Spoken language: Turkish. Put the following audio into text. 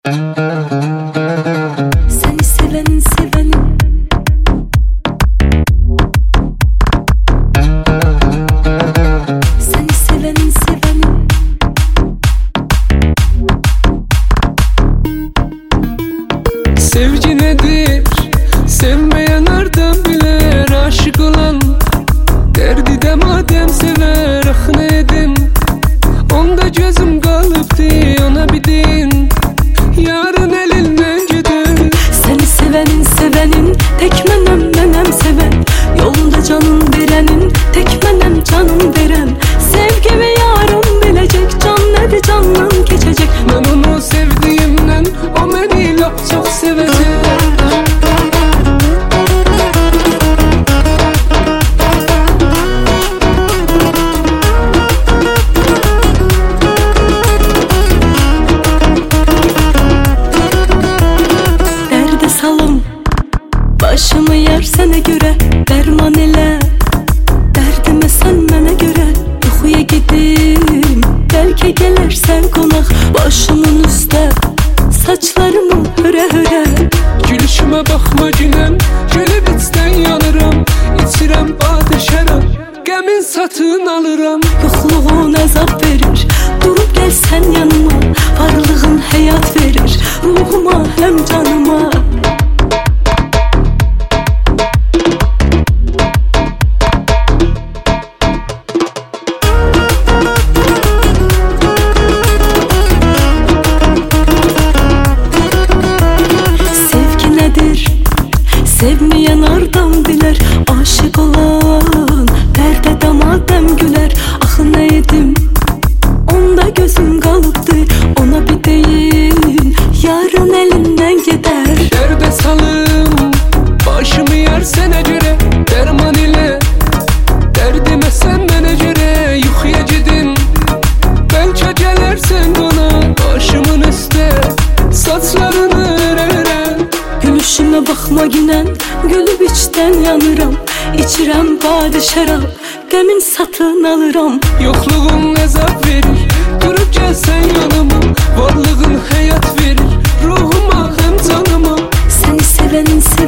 Seni sevenin sevenin, seni sevenin sevenin. Sevgi nedir? Sevmeyen nereden bilir? Aşık olan derdi de madem sever, ah ne edin? Onda gözüm kalıptı, ona bir din yarın elinden gider. Seni sevenin sevenin, tek menem seven. Yolunda canın verenin, tek menem canın veren. Sevgimi yarın bilecek, can nedir candan geçecek. Ben onu sevdiğimden, o beni lap çok sevecek. Derde salım, başımı yersene göre, derman ile derdime sen mene göre. Yuxuya gedim, belki gelersen konak. Başımın üstte saçlarımı höre höre. Gülüşüme bakma günem, gülüp içten yanıram. İçirem bade şərab, qəmin satın alıram. Yoxluğun əzab verir, durup gelsen yanıma. Varlığın hayat verir, ruhuma hem canıma. Sevgi nedir? Sevmeyen ardan biler. Aşık olan perdede madem güler. Ah ne edim, onda gözüm kalıptı. Ona bir değil, yarın elinden gider. Derde salım, başımı yersene göre, derman ile derdime sen mene göre. Yuxuya gedim, belki gelersen bana. Başımın üstte saçlarını örerem. Gülüşüme bakma günen, gülüp içten yanıram. İçirem bade şərab, qəmin satın alıram. Yokluğun əzab verir, durup gelsen yanıma. Varlığın hayat verir, ruhuma hem canıma. Seni sevenin